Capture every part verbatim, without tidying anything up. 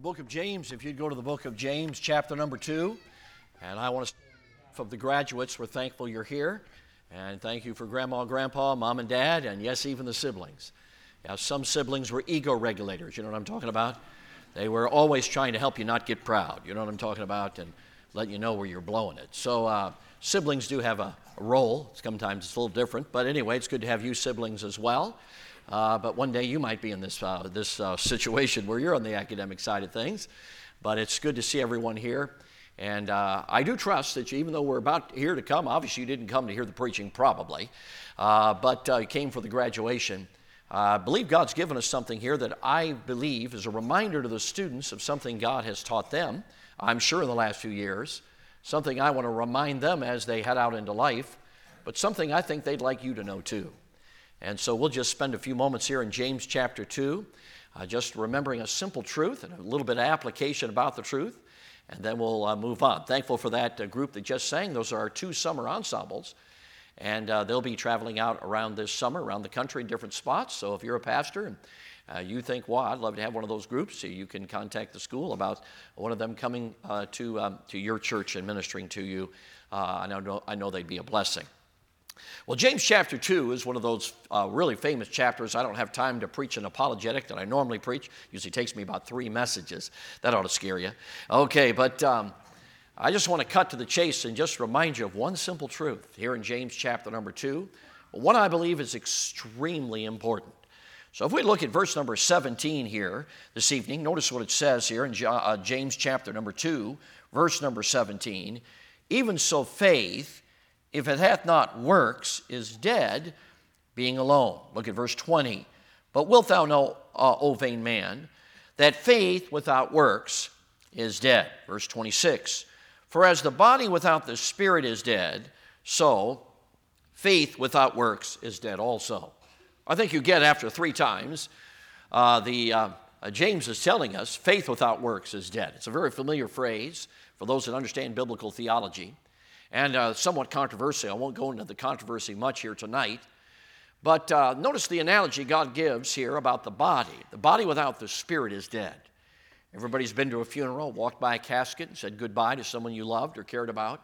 book of James, if you'd go to the book of James, chapter number two. And I want to say of the graduates, we're thankful you're here. And thank you for Grandma, Grandpa, Mom and Dad, and yes, even the siblings. Yeah, some siblings were ego regulators, you know what I'm talking about? They were always trying to help you not get proud, you know what I'm talking about, and let you know where you're blowing it. So uh, siblings do have a, a role. Sometimes it's a little different, but anyway, it's good to have you siblings as well. Uh, but one day you might be in this uh, this uh, situation where you're on the academic side of things. But it's good to see everyone here. And uh, I do trust that you, even though we're about here to come, obviously you didn't come to hear the preaching probably, uh, but uh, you came for the graduation. Uh, I believe God's given us something here that I believe is a reminder to the students of something God has taught them, I'm sure in the last few years, something I want to remind them as they head out into life, but something I think they'd like you to know too. And so we'll just spend a few moments here in James chapter two, uh, just remembering a simple truth and a little bit of application about the truth, and then we'll uh, move on. Thankful for that uh, group that just sang. Those are our two summer ensembles, and uh, they'll be traveling out around this summer, around the country in different spots. So if you're a pastor and uh, you think, wow, I'd love to have one of those groups, so you can contact the school about one of them coming uh, to, um, to your church and ministering to you. Uh, I know, I know they'd be a blessing. Well, James chapter two is one of those uh, really famous chapters. I don't have time to preach an apologetic that I normally preach. Usually takes me about three messages. That ought to scare you. Okay, but um, I just want to cut to the chase and just remind you of one simple truth here in James chapter number two. One I believe is extremely important. So if we look at verse number seventeen here this evening, notice what it says here in uh, James chapter number two, verse number seventeen. Even so faith, if it hath not works, is dead, being alone. Look at verse twenty. But wilt thou know, uh, O vain man, that faith without works is dead. Verse twenty-six. For as the body without the spirit is dead, so faith without works is dead also. I think you get after three times, uh, the uh, uh, James is telling us faith without works is dead. It's a very familiar phrase for those that understand biblical theology. And uh, somewhat controversial. I won't go into the controversy much here tonight. But uh, notice the analogy God gives here about the body. The body without the spirit is dead. Everybody's been to a funeral, walked by a casket and said goodbye to someone you loved or cared about.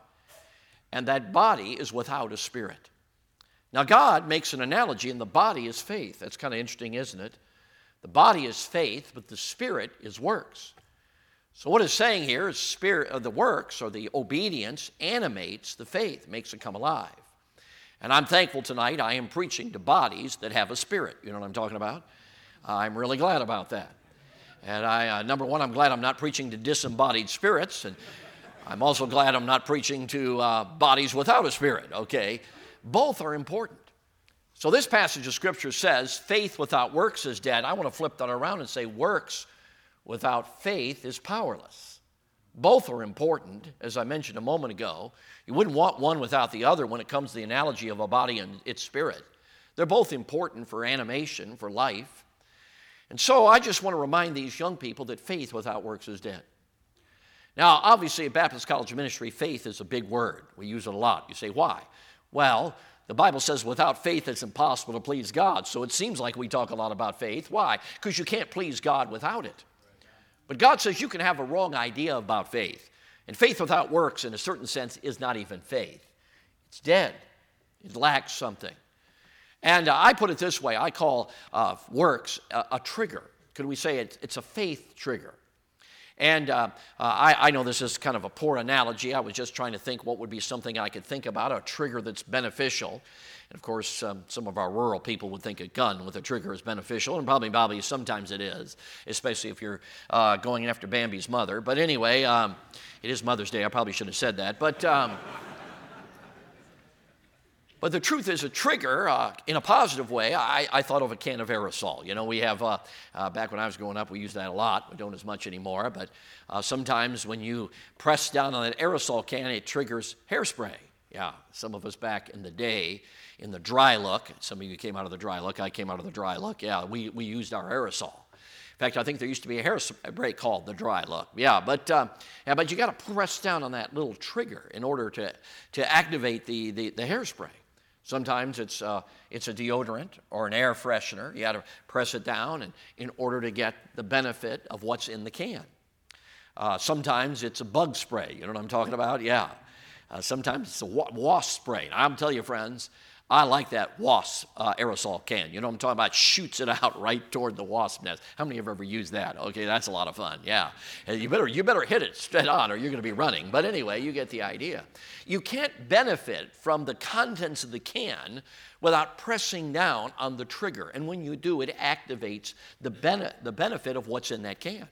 And that body is without a spirit. Now God makes an analogy, and the body is faith. That's kind of interesting, isn't it? The body is faith, but the spirit is works. So what it's saying here is spirit of the works or the obedience animates the faith, makes it come alive. And I'm thankful tonight I am preaching to bodies that have a spirit. You know what I'm talking about? I'm really glad about that. And I, uh, number one, I'm glad I'm not preaching to disembodied spirits, and I'm also glad I'm not preaching to uh, bodies without a spirit, okay? Both are important. So this passage of Scripture says faith without works is dead. I want to flip that around and say works without faith is powerless. Both are important, as I mentioned a moment ago. You wouldn't want one without the other when it comes to the analogy of a body and its spirit. They're both important for animation, for life. And so I just want to remind these young people that faith without works is dead. Now, obviously at Baptist College Ministry, faith is a big word. We use it a lot. You say, why? Well, the Bible says without faith it's impossible to please God. So it seems like we talk a lot about faith. Why? Because you can't please God without it. But God says you can have a wrong idea about faith. And faith without works, in a certain sense, is not even faith. It's dead. It lacks something. And uh, I put it this way. I call uh, works a, a trigger. Could we say it, it's a faith trigger? And uh, uh, I, I know this is kind of a poor analogy. I was just trying to think what would be something I could think about, a trigger that's beneficial. And of course, um, some of our rural people would think a gun with a trigger is beneficial, and probably, probably sometimes it is, especially if you're uh, going after Bambi's mother. But anyway, um, it is Mother's Day. I probably should have said that. But um, but the truth is, a trigger, uh, in a positive way, I, I thought of a can of aerosol. You know, we have, uh, uh, back when I was growing up, we used that a lot. We don't as much anymore. But uh, sometimes when you press down on that aerosol can, it triggers hairspray. Yeah, some of us back in the day, in the dry look, some of you came out of the dry look, I came out of the dry look, yeah, we, we used our aerosol. In fact, I think there used to be a hairspray called the dry look, yeah, but uh, yeah, but you got to press down on that little trigger in order to, to activate the, the, the hairspray. Sometimes it's, uh, it's a deodorant or an air freshener. You got to press it down and, in order to get the benefit of what's in the can. Uh, sometimes it's a bug spray. You know what I'm talking about? Yeah. Uh, sometimes it's a wa- wasp spray. And I'm telling you, friends, I like that wasp uh, aerosol can. You know what I'm talking about? Shoots it out right toward the wasp nest. How many have ever used that? Okay, that's a lot of fun, yeah. And you better, you better hit it straight on or you're going to be running. But anyway, you get the idea. You can't benefit from the contents of the can without pressing down on the trigger. And when you do, it activates the, bene- the benefit of what's in that can.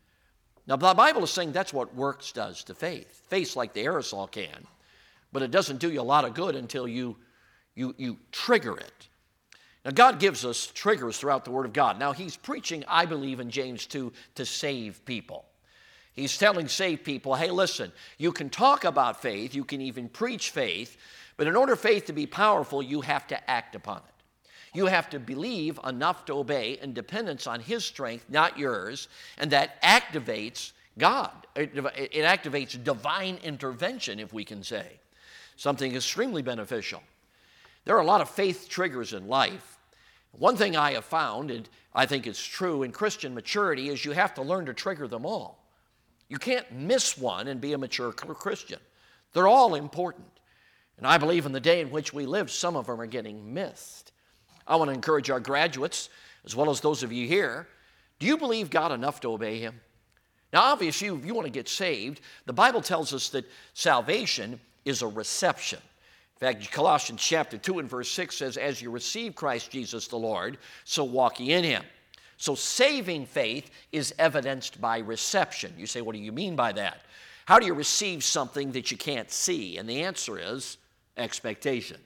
Now, the Bible is saying that's what works does to faith. Faith's like the aerosol can, but it doesn't do you a lot of good until you You, you trigger it. Now, God gives us triggers throughout the Word of God. Now, he's preaching, I believe, in James two, to save people. He's telling saved people, hey, listen, you can talk about faith, you can even preach faith, but in order for faith to be powerful, you have to act upon it. You have to believe enough to obey in dependence on his strength, not yours, and that activates God. It, it activates divine intervention, if we can say. Something extremely beneficial. There are a lot of faith triggers in life. One thing I have found, and I think it's true in Christian maturity, is you have to learn to trigger them all. You can't miss one and be a mature Christian. They're all important. And I believe in the day in which we live, some of them are getting missed. I want to encourage our graduates, as well as those of you here, do you believe God enough to obey him? Now, obviously, if you want to get saved, the Bible tells us that salvation is a reception. In fact, Colossians chapter two and verse six says, as you receive Christ Jesus the Lord, so walk ye in him. So saving faith is evidenced by reception. You say, what do you mean by that? How do you receive something that you can't see? And the answer is expectation.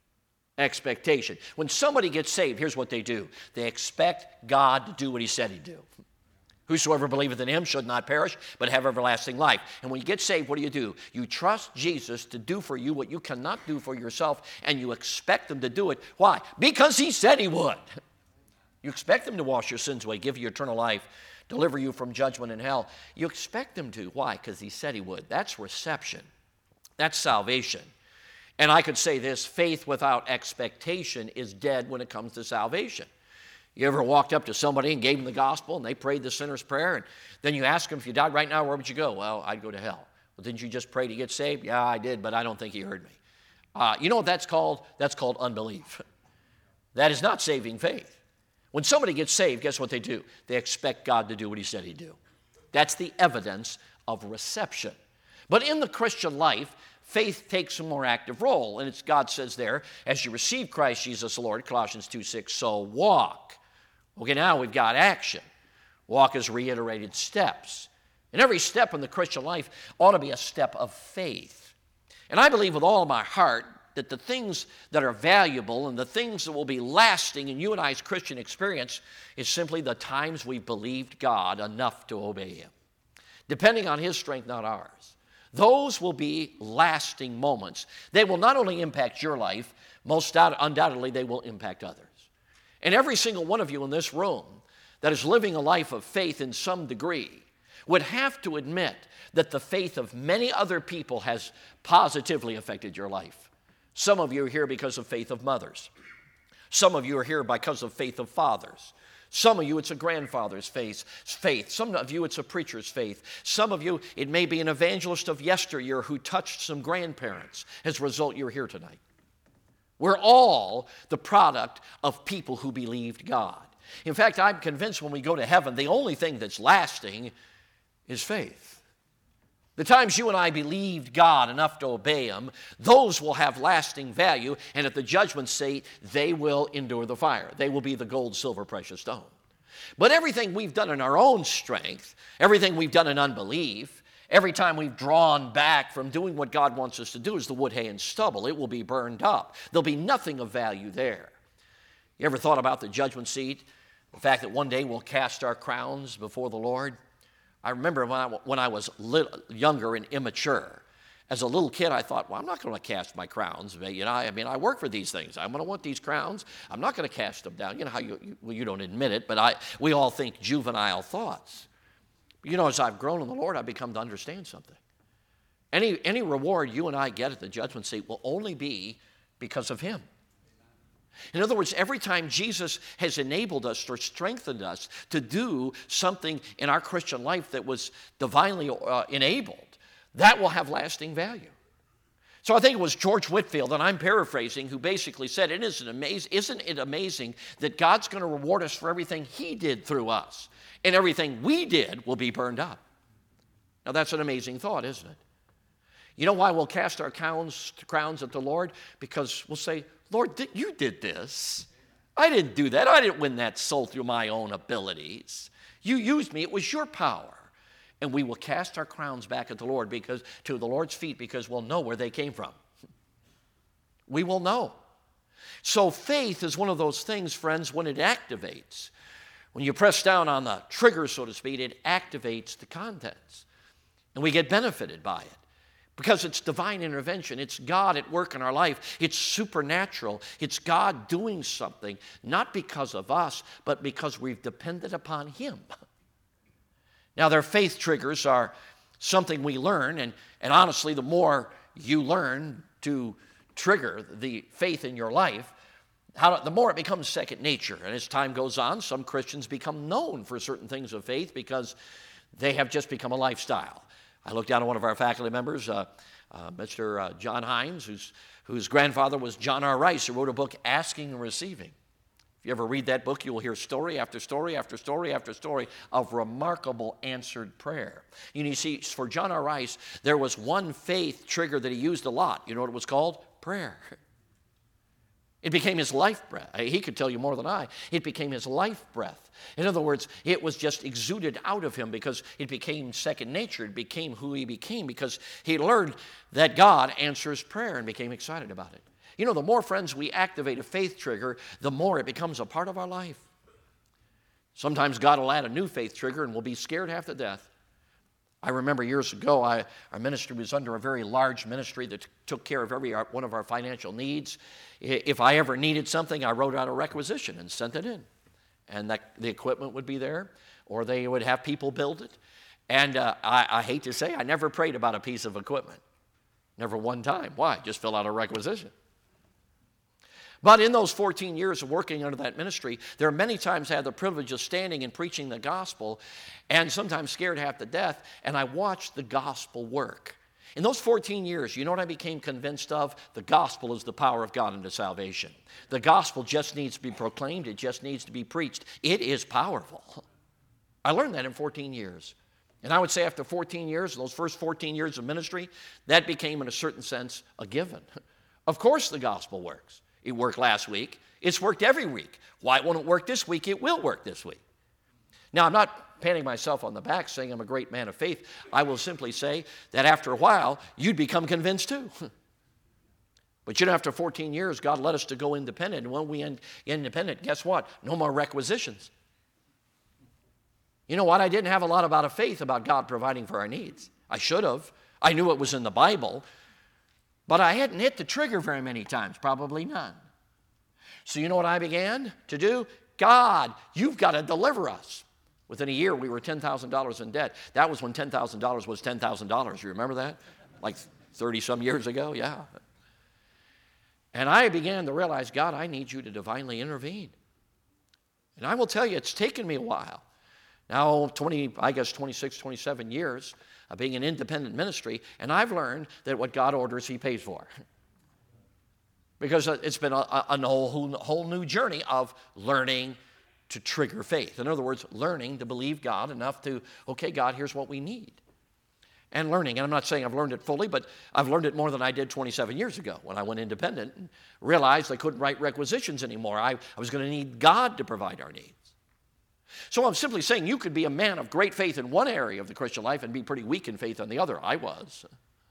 Expectation. When somebody gets saved, here's what they do. They expect God to do what he said he'd do. Whosoever believeth in him should not perish, but have everlasting life. And when you get saved, what do you do? You trust Jesus to do for you what you cannot do for yourself, and you expect him to do it. Why? Because he said he would. You expect him to wash your sins away, give you eternal life, deliver you from judgment and hell. You expect him to. Why? Because he said he would. That's reception. That's salvation. And I could say this, faith without expectation is dead when it comes to salvation. You ever walked up to somebody and gave them the gospel and they prayed the sinner's prayer, and then you ask them, if you died right now, where would you go? Well, I'd go to hell. Well, didn't you just pray to get saved? Yeah, I did, but I don't think he heard me. Uh, you know what that's called? That's called unbelief. That is not saving faith. When somebody gets saved, guess what they do? They expect God to do what he said he'd do. That's the evidence of reception. But in the Christian life, faith takes a more active role, and it's God says there, as you receive Christ Jesus the Lord, Colossians two six, so walk. Okay, now we've got action. Walk is reiterated steps. And every step in the Christian life ought to be a step of faith. And I believe with all of my heart that the things that are valuable and the things that will be lasting in you and I's Christian experience is simply the times we believed God enough to obey him. Depending on his strength, not ours. Those will be lasting moments. They will not only impact your life, most undoubtedly they will impact others. And every single one of you in this room that is living a life of faith in some degree would have to admit that the faith of many other people has positively affected your life. Some of you are here because of faith of mothers. Some of you are here because of faith of fathers. Some of you, it's a grandfather's faith. faith. Some of you, it's a preacher's faith. Some of you, it may be an evangelist of yesteryear who touched some grandparents. As a result, you're here tonight. We're all the product of people who believed God. In fact, I'm convinced when we go to heaven, the only thing that's lasting is faith. The times you and I believed God enough to obey him, those will have lasting value, and at the judgment seat, they will endure the fire. They will be the gold, silver, precious stone. But everything we've done in our own strength, everything we've done in unbelief, every time we've drawn back from doing what God wants us to do is the wood, hay, and stubble. It will be burned up. There'll be nothing of value there. You ever thought about the judgment seat? The fact that one day we'll cast our crowns before the Lord? I remember when I, when I was little, younger and immature. As a little kid, I thought, well, I'm not going to cast my crowns. You know, I mean, I work for these things. I'm going to want these crowns. I'm not going to cast them down. You know how you, you, well, you don't admit it, but I, we all think juvenile thoughts. You know, as I've grown in the Lord, I've become to understand something. Any, any reward you and I get at the judgment seat will only be because of him. In other words, every time Jesus has enabled us or strengthened us to do something in our Christian life that was divinely uh, enabled, that will have lasting value. So I think it was George Whitefield, and I'm paraphrasing, who basically said, it isn't amazing, isn't it amazing that God's going to reward us for everything he did through us, and everything we did will be burned up? Now that's an amazing thought, isn't it? You know why we'll cast our crowns, crowns at the Lord? Because we'll say, Lord, you did this. I didn't do that. I didn't win that soul through my own abilities. You used me. It was your power. And we will cast our crowns back at the Lord, because to the Lord's feet, because we'll know where they came from. We will know. So faith is one of those things, friends, when it activates. When you press down on the trigger, so to speak, it activates the contents. And we get benefited by it. Because it's divine intervention. It's God at work in our life. It's supernatural. It's God doing something, not because of us, but because we've depended upon him. Now, their faith triggers are something we learn, and, and honestly, the more you learn to trigger the faith in your life, how to, the more it becomes second nature. And as time goes on, some Christians become known for certain things of faith because they have just become a lifestyle. I looked down at one of our faculty members, uh, uh, Mister Uh, John Hines, whose, whose grandfather was John R. Rice, who wrote a book, Asking and Receiving. If you ever read that book, you will hear story after story after story after story of remarkable answered prayer. You see, for John R. Rice, there was one faith trigger that he used a lot. You know what it was called? Prayer. It became his life breath. He could tell you more than I. It became his life breath. In other words, it was just exuded out of him because it became second nature. It became who he became because he learned that God answers prayer and became excited about it. You know, the more, friends, we activate a faith trigger, the more it becomes a part of our life. Sometimes God will add a new faith trigger and we'll be scared half to death. I remember years ago, I, our ministry was under a very large ministry that t- took care of every one of our financial needs. If I ever needed something, I wrote out a requisition and sent it in. And that, the equipment would be there, or they would have people build it. And uh, I, I hate to say, I never prayed about a piece of equipment. Never one time. Why? Just fill out a requisition. But in those fourteen years of working under that ministry, there are many times I had the privilege of standing and preaching the gospel, and sometimes scared half to death, and I watched the gospel work. In those fourteen years, you know what I became convinced of? The gospel is the power of God unto salvation. The gospel just needs to be proclaimed. It just needs to be preached. It is powerful. I learned that in fourteen years. And I would say after fourteen years, those first fourteen years of ministry, that became in a certain sense a given. Of course the gospel works. It worked last week. It's worked every week. Why it won't work this week? It will work this week. Now, I'm not patting myself on the back saying I'm a great man of faith. I will simply say that after a while, you'd become convinced too. But you know, after fourteen years, God led us to go independent. And when we end independent, guess what? No more requisitions. You know what? I didn't have a lot about a faith about God providing for our needs. I should have. I knew it was in the Bible. But I hadn't hit the trigger very many times, probably none. So you know what I began to do? God, you've got to deliver us. Within a year, we were ten thousand dollars in debt. That was when ten thousand dollars was ten thousand dollars. You remember that? Like thirty-some years ago? Yeah. And I began to realize, God, I need you to divinely intervene. And I will tell you, it's taken me a while. Now, twenty, I guess twenty-six, twenty-seven years of being an independent ministry, and I've learned that what God orders, he pays for. Because it's been a, a, a whole, whole new journey of learning to trigger faith. In other words, learning to believe God enough to, okay, God, here's what we need. And learning, and I'm not saying I've learned it fully, but I've learned it more than I did twenty-seven years ago when I went independent and realized I couldn't write requisitions anymore. I, I was going to need God to provide our needs. So I'm simply saying you could be a man of great faith in one area of the Christian life and be pretty weak in faith on the other. I was.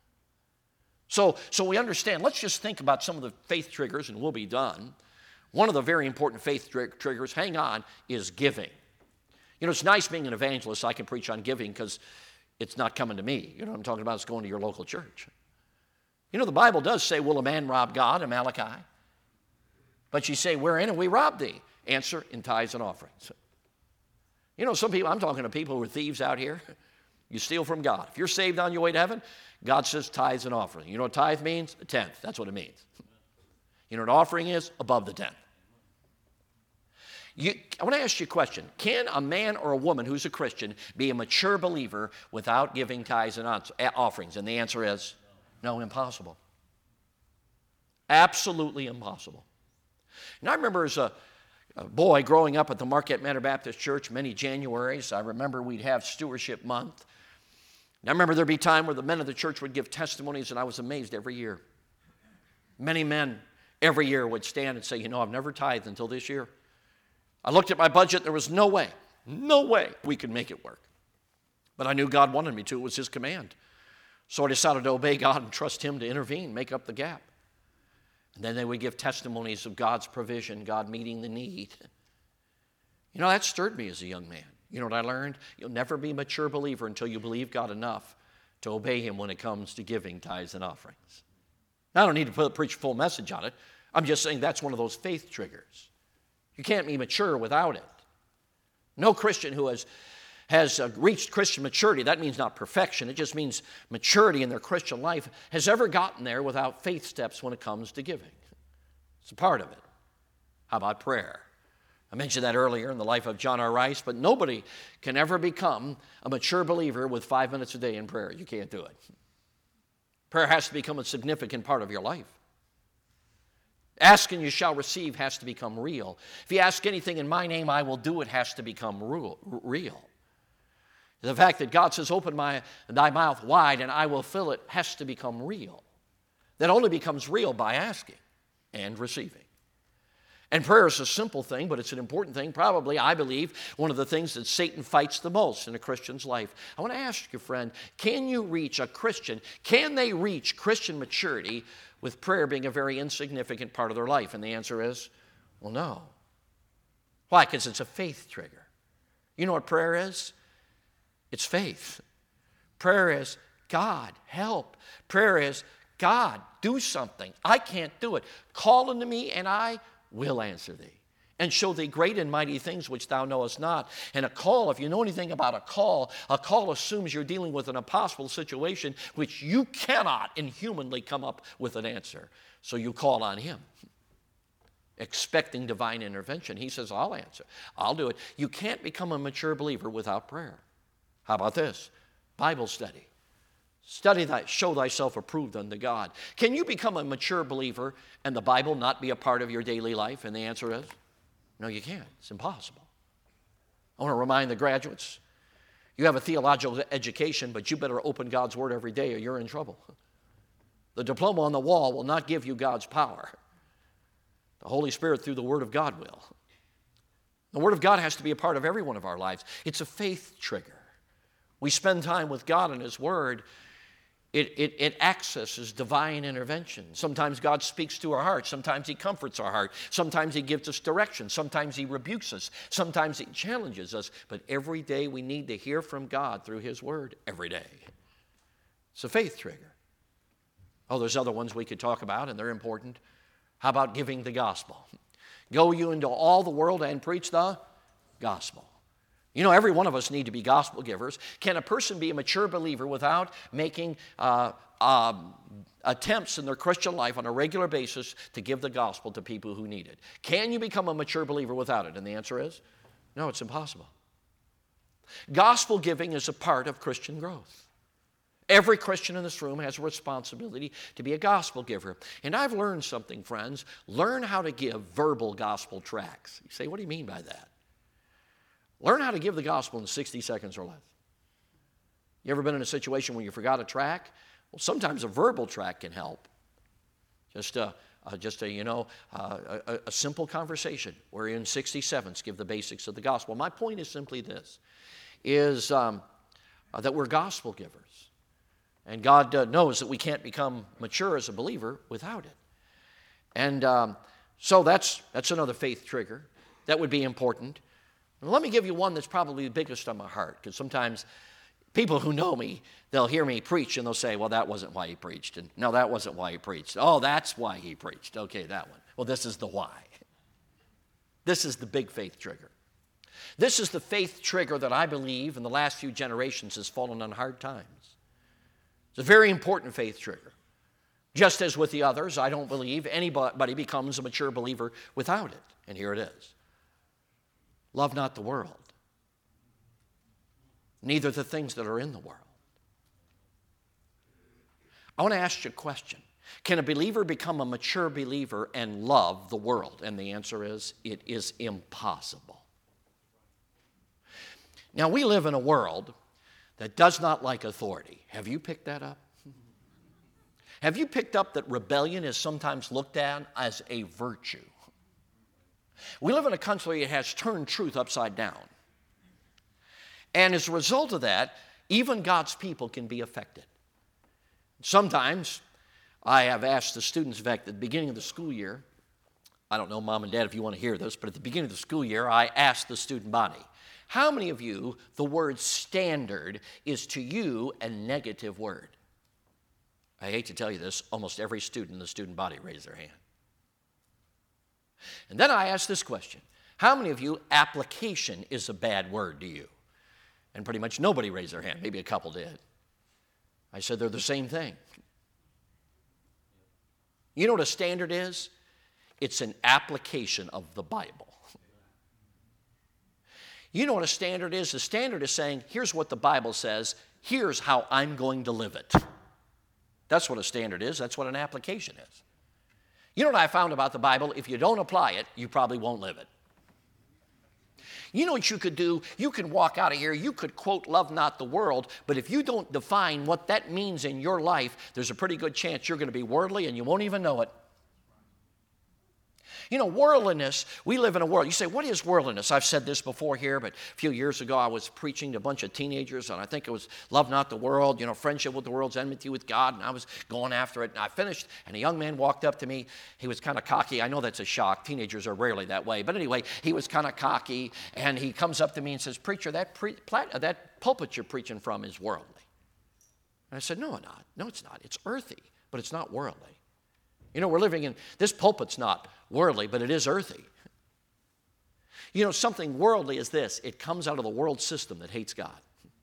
So, so we understand. Let's just think about some of the faith triggers and we'll be done. One of the very important faith tr- triggers, hang on, is giving. You know, it's nice being an evangelist. I can preach on giving because it's not coming to me. You know what I'm talking about? It's going to your local church. You know, the Bible does say, will a man rob God in Malachi? But you say, wherein have we robbed thee? Answer, in tithes and offerings. You know, some people, I'm talking to people who are thieves out here. You steal from God. If you're saved on your way to heaven, God says tithes and offering. You know what tithe means? A tenth. That's what it means. You know what offering is? Above the tenth. You, I want to ask you a question. Can a man or a woman who's a Christian be a mature believer without giving tithes and offerings? And the answer is no, impossible. Absolutely impossible. And I remember as a, a boy growing up at the Marquette Manor Baptist Church many Januaries, I remember we'd have Stewardship Month. And I remember there'd be a time where the men of the church would give testimonies, and I was amazed every year. Many men every year would stand and say, you know, I've never tithed until this year. I looked at my budget, there was no way, no way we could make it work. But I knew God wanted me to, it was His command. So I decided to obey God and trust Him to intervene, make up the gap. And then they would give testimonies of God's provision, God meeting the need. You know, that stirred me as a young man. You know what I learned? You'll never be a mature believer until you believe God enough to obey Him when it comes to giving tithes and offerings. Now, I don't need to put, preach a full message on it. I'm just saying that's one of those faith triggers. You can't be mature without it. No Christian who has, has uh, reached Christian maturity, that means not perfection, it just means maturity in their Christian life, has ever gotten there without faith steps when it comes to giving. It's a part of it. How about prayer? I mentioned that earlier in the life of John R. Rice, but nobody can ever become a mature believer with five minutes a day in prayer. You can't do it. Prayer has to become a significant part of your life. Ask and you shall receive has to become real. If you ask anything in my name, I will do it has to become real. The fact that God says, open my, thy mouth wide and I will fill it has to become real. That only becomes real by asking and receiving. And prayer is a simple thing, but it's an important thing. Probably, I believe, one of the things that Satan fights the most in a Christian's life. I want to ask you, friend, can you reach a Christian, can they reach Christian maturity with prayer being a very insignificant part of their life? And the answer is, well, no. Why? Because it's a faith trigger. You know what prayer is? It's faith. Prayer is, God, help. Prayer is, God, do something. I can't do it. Call unto me and I will answer thee and show thee great and mighty things which thou knowest not. And a call, if you know anything about a call, a call assumes you're dealing with an impossible situation which you cannot inhumanly come up with an answer. So you call on Him, expecting divine intervention. He says, I'll answer. I'll do it. You can't become a mature believer without prayer. How about this? Bible study. Study that, show thyself approved unto God. Can you become a mature believer and the Bible not be a part of your daily life? And the answer is, no, you can't. It's impossible. I want to remind the graduates, you have a theological education, but you better open God's Word every day or you're in trouble. The diploma on the wall will not give you God's power. The Holy Spirit through the Word of God will. The Word of God has to be a part of every one of our lives. It's a faith trigger. We spend time with God and His Word. It, it, it accesses divine intervention. Sometimes God speaks to our heart. Sometimes He comforts our heart. Sometimes He gives us direction. Sometimes He rebukes us. Sometimes He challenges us. But every day we need to hear from God through His Word. Every day. It's a faith trigger. Oh, there's other ones we could talk about, and they're important. How about giving the gospel? Go you into all the world and preach the gospel. You know, every one of us need to be gospel givers. Can a person be a mature believer without making uh, uh, attempts in their Christian life on a regular basis to give the gospel to people who need it? Can you become a mature believer without it? And the answer is, no, it's impossible. Gospel giving is a part of Christian growth. Every Christian in this room has a responsibility to be a gospel giver. And I've learned something, friends. Learn how to give verbal gospel tracts. You say, what do you mean by that? Learn how to give the gospel in sixty seconds or less. You ever been in a situation where you forgot a track? Well, sometimes a verbal track can help. Just a, uh, just a you know, uh, a, a simple conversation where in sixty seconds give the basics of the gospel. My point is simply this, is um, uh, that we're gospel givers. And God uh, knows that we can't become mature as a believer without it. And um, so that's, that's another faith trigger. That would be important. And let me give you one that's probably the biggest on my heart, because sometimes people who know me, they'll hear me preach and they'll say, well, that wasn't why he preached. And no, that wasn't why he preached. Oh, that's why he preached. Okay, that one. Well, this is the why. This is the big faith trigger. This is the faith trigger that I believe in the last few generations has fallen on hard times. It's a very important faith trigger. Just as with the others, I don't believe anybody becomes a mature believer without it. And here it is. Love not the world, neither the things that are in the world. I want to ask you a question. Can a believer become a mature believer and love the world? And the answer is, it is impossible. Now, we live in a world that does not like authority. Have you picked that up? Have you picked up that rebellion is sometimes looked at as a virtue? We live in a country that has turned truth upside down. And as a result of that, even God's people can be affected. Sometimes I have asked the students, in fact, at the beginning of the school year, I don't know, Mom and Dad, if you want to hear this, but at the beginning of the school year, I asked the student body, how many of you, the word standard is to you a negative word? I hate to tell you this, almost every student in the student body raised their hand. And then I asked this question, how many of you, application is a bad word to you? And pretty much nobody raised their hand, maybe a couple did. I said they're the same thing. You know what a standard is? It's an application of the Bible. You know what a standard is? The standard is saying, here's what the Bible says, here's how I'm going to live it. That's what a standard is. That's what an application is. You know what I found about the Bible? If you don't apply it, you probably won't live it. You know what you could do? You can walk out of here, you could quote, love not the world, but if you don't define what that means in your life, there's a pretty good chance you're going to be worldly and you won't even know it. You know, worldliness, we live in a world. You say, what is worldliness? I've said this before here, but a few years ago I was preaching to a bunch of teenagers, and I think it was love not the world, you know, friendship with the world's enmity with God, and I was going after it, and I finished, and a young man walked up to me. He was kind of cocky. I know that's a shock. Teenagers are rarely that way. But anyway, he was kind of cocky, and he comes up to me and says, preacher, that, pre- plat- that pulpit you're preaching from is worldly. And I said, no, not. No, it's not. It's earthy, but it's not worldly. You know, we're living in, this pulpit's not worldly, but it is earthy. You know, something worldly is this. It comes out of the world system that hates God.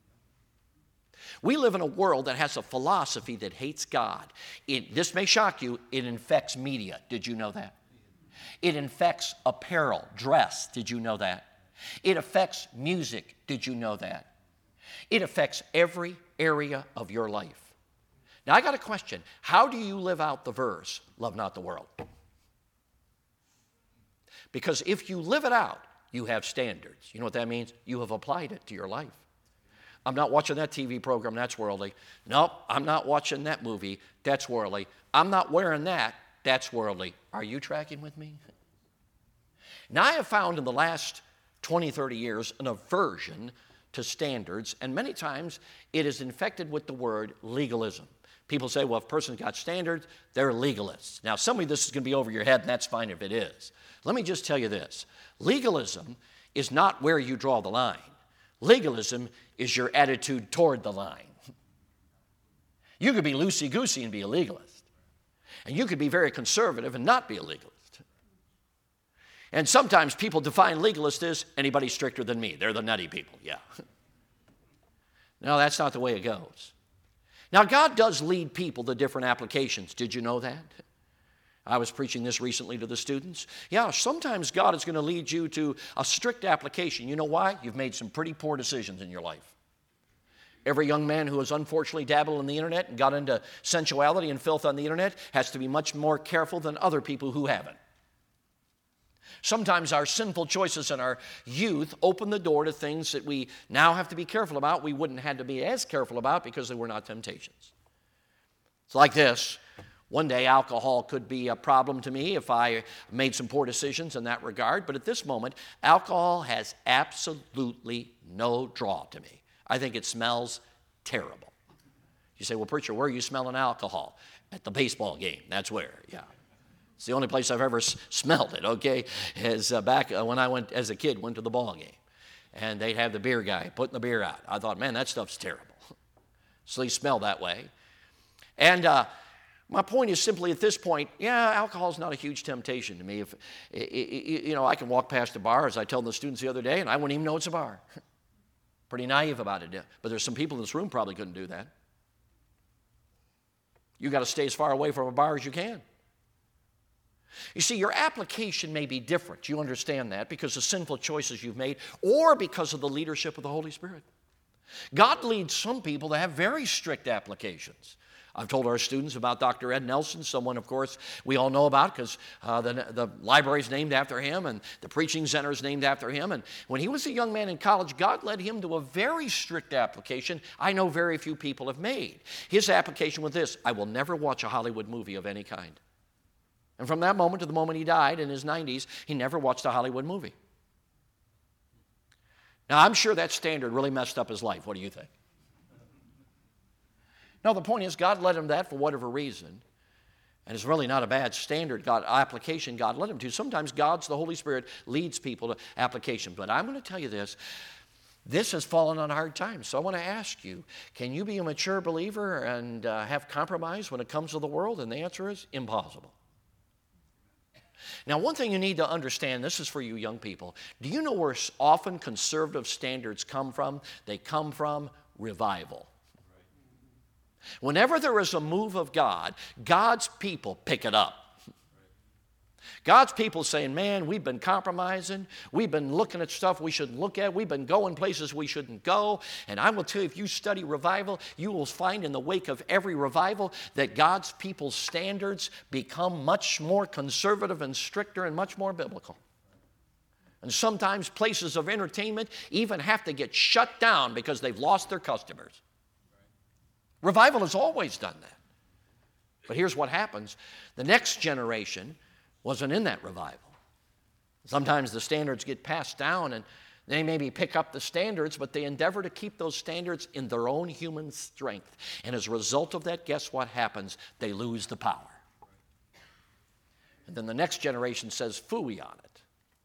We live in a world that has a philosophy that hates God. It, this may shock you, it infects media. Did you know that? It infects apparel, dress. Did you know that? It affects music. Did you know that? It affects every area of your life. Now, I got a question. How do you live out the verse, love not the world? Because if you live it out, you have standards. You know what that means? You have applied it to your life. I'm not watching that T V program, that's worldly. Nope, I'm not watching that movie, that's worldly. I'm not wearing that, that's worldly. Are you tracking with me? Now, I have found in the last twenty, thirty years an aversion to standards, and many times it is infected with the word legalism. People say, well, if a person's got standards, they're legalists. Now, some of this is going to be over your head, and that's fine if it is. Let me just tell you this. Legalism is not where you draw the line. Legalism is your attitude toward the line. You could be loosey-goosey and be a legalist. And you could be very conservative and not be a legalist. And sometimes people define legalist as anybody stricter than me. They're the nutty people, yeah. No, that's not the way it goes. Now, God does lead people to different applications. Did you know that? I was preaching this recently to the students. Yeah, sometimes God is going to lead you to a strict application. You know why? You've made some pretty poor decisions in your life. Every young man who has unfortunately dabbled in the internet and got into sensuality and filth on the internet has to be much more careful than other people who haven't. Sometimes our sinful choices in our youth open the door to things that we now have to be careful about we wouldn't have to be as careful about because they were not temptations. It's like this. One day alcohol could be a problem to me if I made some poor decisions in that regard, but at this moment, alcohol has absolutely no draw to me. I think it smells terrible. You say, well, preacher, where are you smelling alcohol? At the baseball game. That's where, yeah. It's the only place I've ever s- smelled it, okay, is uh, back uh, when I went as a kid, went to the ball game. And they'd have the beer guy putting the beer out. I thought, man, that stuff's terrible. So they smell that way. And uh, my point is simply at this point, yeah, alcohol's not a huge temptation to me. If it, it, You know, I can walk past a bar, as I told the students the other day, and I wouldn't even know it's a bar. Pretty naive about it. But there's some people in this room probably couldn't do that. You got to stay as far away from a bar as you can. You see, your application may be different. You understand that because of sinful choices you've made or because of the leadership of the Holy Spirit. God leads some people to have very strict applications. I've told our students about Doctor Ed Nelson, someone, of course, we all know about because uh, the, the library is named after him and the preaching center is named after him. And when he was a young man in college, God led him to a very strict application I know very few people have made. His application was this: I will never watch a Hollywood movie of any kind. And from that moment to the moment he died in his nineties, he never watched a Hollywood movie. Now, I'm sure that standard really messed up his life. What do you think? No, the point is God led him that for whatever reason. And it's really not a bad standard God application God led him to. Sometimes God's, the Holy Spirit, leads people to application. But I'm going to tell you this. This has fallen on hard times. So I want to ask you, can you be a mature believer and uh, have compromise when it comes to the world? And the answer is impossible. Now, one thing you need to understand, this is for you young people. Do you know where often conservative standards come from? They come from revival. Whenever there is a move of God, God's people pick it up. God's people saying, man, we've been compromising. We've been looking at stuff we shouldn't look at. We've been going places we shouldn't go. And I will tell you, if you study revival, you will find in the wake of every revival that God's people's standards become much more conservative and stricter and much more biblical. And sometimes places of entertainment even have to get shut down because they've lost their customers. Revival has always done that. But here's what happens. The next generation wasn't in that revival. Sometimes the standards get passed down and they maybe pick up the standards, but they endeavor to keep those standards in their own human strength. And as a result of that, guess what happens? They lose the power. And then the next generation says phooey on it.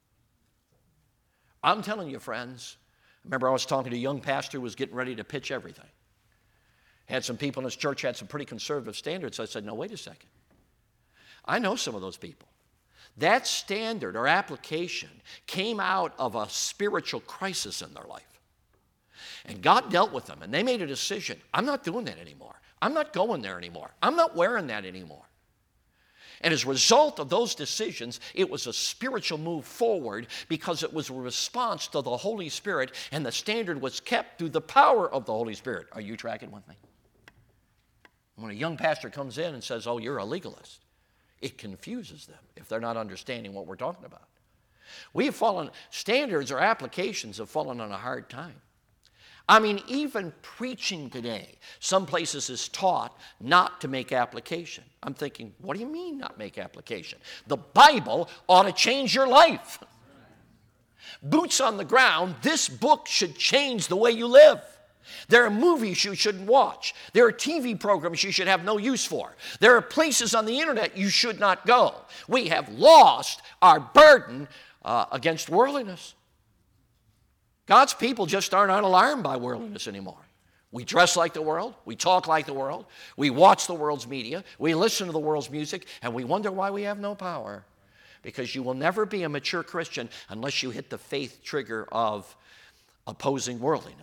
I'm telling you, friends, remember I was talking to a young pastor who was getting ready to pitch everything. Had some people in his church had some pretty conservative standards. So I said, no, wait a second. I know some of those people. That standard or application came out of a spiritual crisis in their life. And God dealt with them, and they made a decision. I'm not doing that anymore. I'm not going there anymore. I'm not wearing that anymore. And as a result of those decisions, it was a spiritual move forward because it was a response to the Holy Spirit, and the standard was kept through the power of the Holy Spirit. Are you tracking with me? When a young pastor comes in and says, oh, you're a legalist, it confuses them if they're not understanding what we're talking about. We have fallen, standards or applications have fallen on a hard time. I mean, even preaching today, some places is taught not to make application. I'm thinking, what do you mean not make application? The Bible ought to change your life. Boots on the ground, this book should change the way you live. There are movies you shouldn't watch. There are T V programs you should have no use for. There are places on the internet you should not go. We have lost our burden uh, against worldliness. God's people just aren't alarmed by worldliness anymore. We dress like the world. We talk like the world. We watch the world's media. We listen to the world's music, and we wonder why we have no power. Because you will never be a mature Christian unless you hit the faith trigger of opposing worldliness.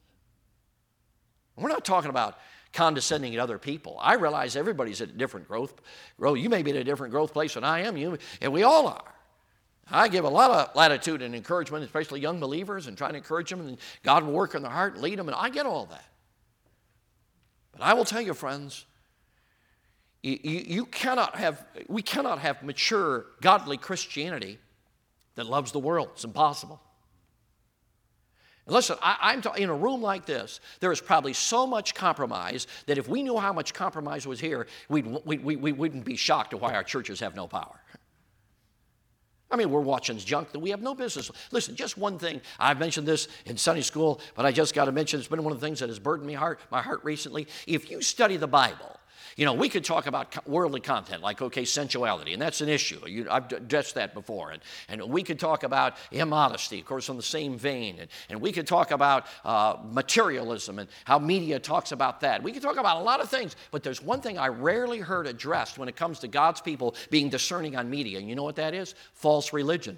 We're not talking about condescending at other people. I realize everybody's at a different growth. You may be at a different growth place than I am, you, and we all are. I give a lot of latitude and encouragement, especially young believers, and trying to encourage them, and God will work in their heart and lead them, and I get all that. But I will tell you, friends, you, you cannot have, we cannot have mature, godly Christianity that loves the world. It's impossible. Listen, I, I'm ta- in a room like this, there is probably so much compromise that if we knew how much compromise was here, we'd, we, we, we wouldn't be shocked at why our churches have no power. I mean, we're watching junk that we have no business. Listen, just one thing. I've mentioned this in Sunday school, but I just got to mention it's been one of the things that has burdened me heart, my heart recently. If you study the Bible, you know, we could talk about worldly content, like, okay, sensuality, and that's an issue. You, I've addressed that before. And, and we could talk about immodesty, of course, on the same vein. And, and we could talk about uh, materialism and how media talks about that. We could talk about a lot of things, but there's one thing I rarely heard addressed when it comes to God's people being discerning on media. And you know what that is? False religion.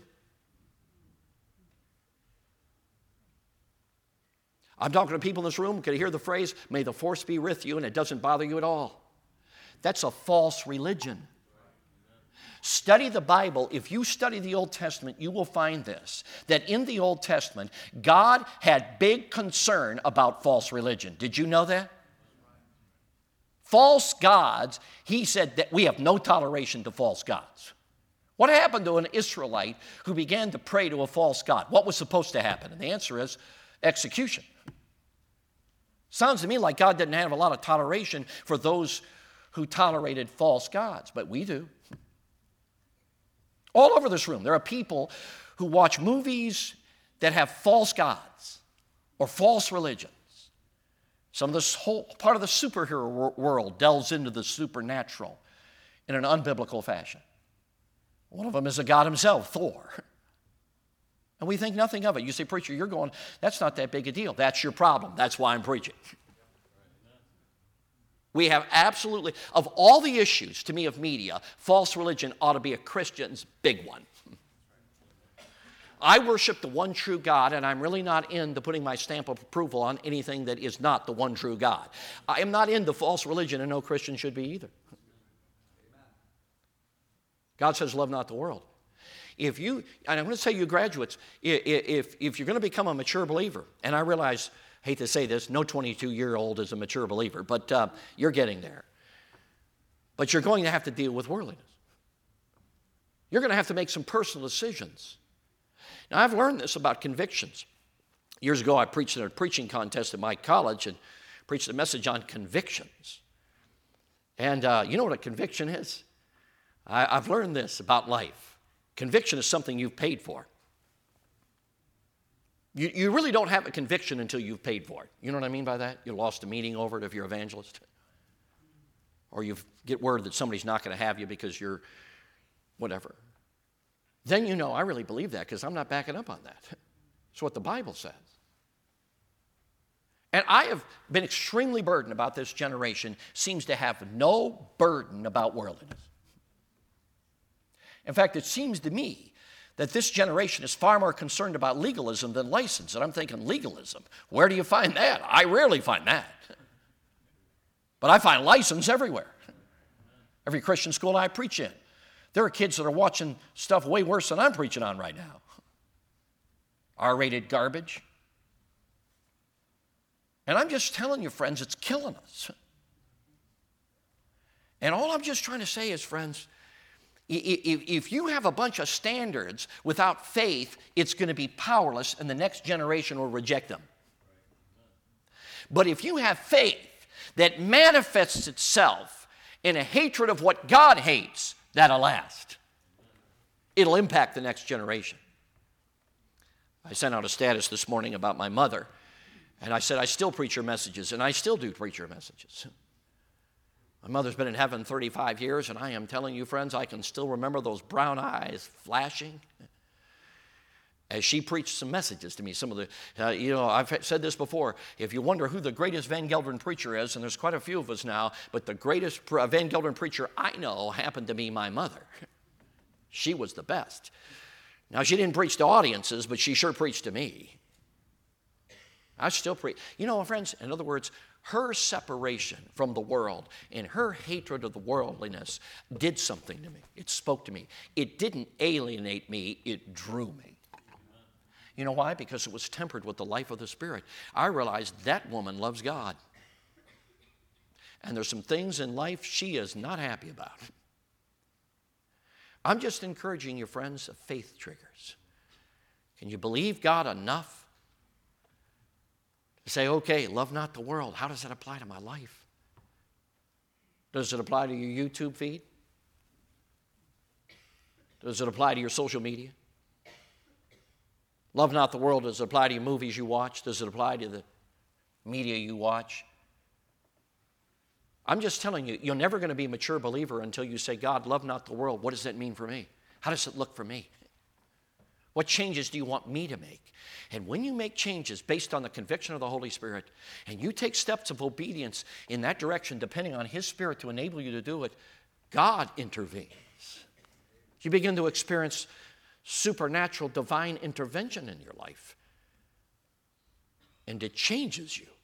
I'm talking to people in this room who can hear the phrase, may the force be with you, and it doesn't bother you at all. That's a false religion. Study the Bible. If you study the Old Testament, you will find this, that in the Old Testament, God had big concern about false religion. Did you know that? False gods, he said that we have no toleration to false gods. What happened to an Israelite who began to pray to a false god? What was supposed to happen? And the answer is execution. Sounds to me like God didn't have a lot of toleration for those who tolerated false gods, but we do. All over this room, there are people who watch movies that have false gods or false religions. Some of this whole part of the superhero world delves into the supernatural in an unbiblical fashion. One of them is a god himself, Thor. And we think nothing of it. You say, preacher, you're going, that's not that big a deal. That's your problem. That's why I'm preaching. We have absolutely, of all the issues to me of media, false religion ought to be a Christian's big one. I worship the one true God, and I'm really not into putting my stamp of approval on anything that is not the one true God. I am not into false religion, and no Christian should be either. God says, love not the world. If you, and I'm going to say you graduates, if, if you're going to become a mature believer, and I realize, hate to say this, no twenty-two-year-old is a mature believer, but uh, you're getting there. But you're going to have to deal with worldliness. You're going to have to make some personal decisions. Now, I've learned this about convictions. Years ago, I preached in a preaching contest at my college and preached a message on convictions. And uh, you know what a conviction is? I, I've learned this about life. Conviction is something you've paid for. You, you really don't have a conviction until you've paid for it. You know what I mean by that? You lost a meeting over it if you're an evangelist. Or you get word that somebody's not going to have you because you're whatever. Then you know, I really believe that because I'm not backing up on that. It's what the Bible says. And I have been extremely burdened about this generation, seems to have no burden about worldliness. In fact, it seems to me that this generation is far more concerned about legalism than license. And I'm thinking, legalism? Where do you find that? I rarely find that. But I find license everywhere. Every Christian school I preach in. There are kids that are watching stuff way worse than I'm preaching on right now. R-rated garbage. And I'm just telling you, friends, it's killing us. And all I'm just trying to say is, friends, if you have a bunch of standards without faith, it's going to be powerless and the next generation will reject them. But if you have faith that manifests itself in a hatred of what God hates, that'll last. It'll impact the next generation. I sent out a status this morning about my mother, and I said, I still preach her messages, and I still do preach her messages. My mother's been in heaven thirty-five years, and I am telling you, friends, I can still remember those brown eyes flashing as she preached some messages to me. Some of the, uh, you know, I've said this before. If you wonder who the greatest Van Gelderen preacher is, and there's quite a few of us now, but the greatest Van Gelderen preacher I know happened to be my mother. She was the best. Now, she didn't preach to audiences, but she sure preached to me. I still preach. You know, friends, in other words, her separation from the world and her hatred of the worldliness did something to me. It spoke to me. It didn't alienate me. It drew me. You know why? Because it was tempered with the life of the Spirit. I realized that woman loves God. And there's some things in life she is not happy about. I'm just encouraging you, friends, of faith triggers. Can you believe God enough to say, okay, love not the world? How does that apply to my life? Does it apply to your YouTube feed? Does it apply to your social media? Love not the world. Does it apply to your movies you watch? Does it apply to the media you watch? I'm just telling you, you're never going to be a mature believer until you say, God, love not the world. What does that mean for me? How does it look for me? What changes do you want me to make? And when you make changes based on the conviction of the Holy Spirit, and you take steps of obedience in that direction, depending on His Spirit to enable you to do it, God intervenes. You begin to experience supernatural divine intervention in your life. And it changes you.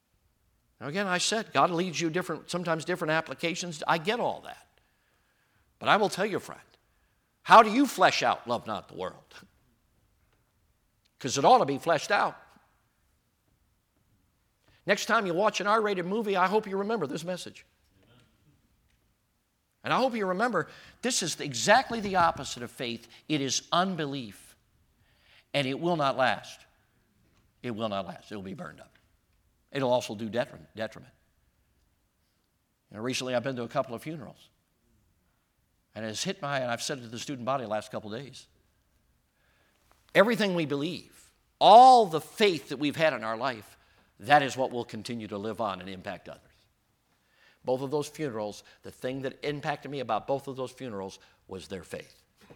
Now again, I said, God leads you different, sometimes different applications. I get all that. But I will tell you, friend, how do you flesh out love not the world? Because it ought to be fleshed out. Next time you watch an R-rated movie, I hope you remember this message. And I hope you remember, this is exactly the opposite of faith. It is unbelief. And it will not last. It will not last. It will be burned up. It'll also do detriment. detriment. You know, recently I've been to a couple of funerals. And it has hit my, and I've said it to the student body the last couple of days. Everything we believe, all the faith that we've had in our life, that is what will continue to live on and impact others. Both of those funerals, the thing that impacted me about both of those funerals was their faith.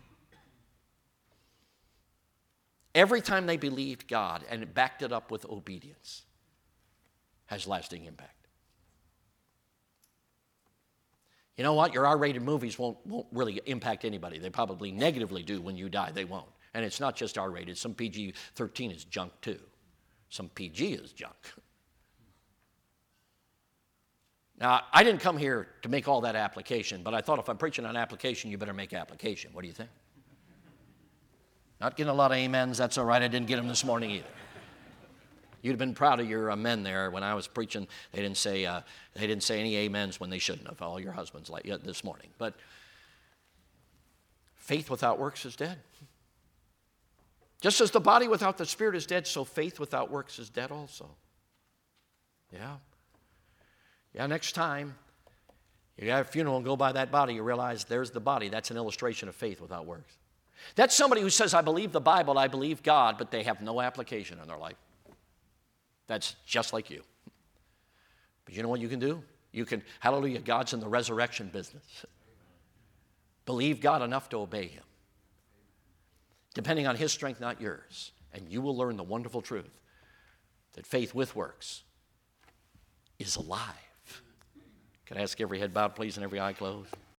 Every time they believed God and backed it up with obedience has lasting impact. You know what? Your R-rated movies won't, won't really impact anybody. They probably negatively do when you die. They won't. And it's not just R-rated. Some P G thirteen is junk too. Some P G is junk. Now, I didn't come here to make all that application, but I thought if I'm preaching on application, you better make application. What do you think? Not getting a lot of amens. That's all right. I didn't get them this morning either. You'd have been proud of your uh, men there when I was preaching. They didn't say uh, they didn't say any amens when they shouldn't have. All your husbands like yeah, this morning. But faith without works is dead. Just as the body without the spirit is dead, so faith without works is dead also. Yeah. Yeah, next time you got a funeral and go by that body, you realize there's the body. That's an illustration of faith without works. That's somebody who says, I believe the Bible, I believe God, but they have no application in their life. That's just like you. But you know what you can do? You can, hallelujah, God's in the resurrection business. Believe God enough to obey him. Depending on his strength, not yours. And you will learn the wonderful truth that faith with works is alive. Can I ask every head bowed, please, and every eye closed?